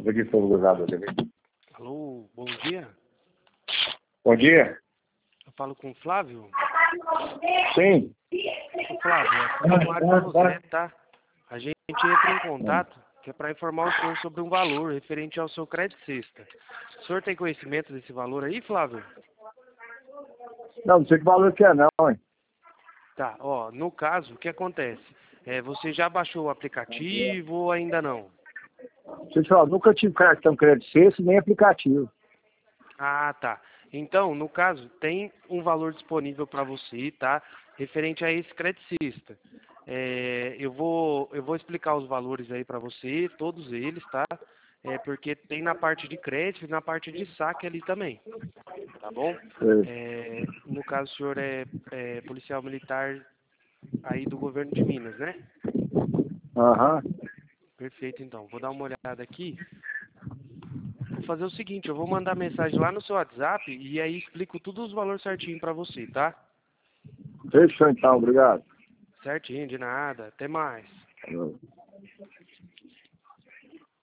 Aqui foi o gozado também. Alô, bom dia. Bom dia. Eu falo com o Flávio. Sim. Ô, Flávio, é Mário pra você, tá? A gente entra em contato que é para informar o senhor sobre um valor referente ao seu crédito sexta. O senhor tem conhecimento desse valor aí, Flávio? Não sei que valor que é não, hein? Tá, ó, no caso, o que acontece? Você já baixou o aplicativo ou ainda não? Pessoal, nunca tive cartão crédito sexto nem aplicativo. Ah, tá. Então, no caso, tem um valor disponível para você, tá? Referente a esse crédito-sexta. Eu vou explicar os valores aí para você, todos eles, tá? Porque tem na parte de crédito e na parte de saque ali também, tá bom? No caso, o senhor é policial militar aí do governo de Minas, né? Aham. Perfeito, então. Vou dar uma olhada aqui. Vou fazer o seguinte, eu vou mandar mensagem lá no seu WhatsApp e aí explico todos os valores certinho pra você, tá? Fechou então, obrigado. Certinho, de nada. Até mais. Falou.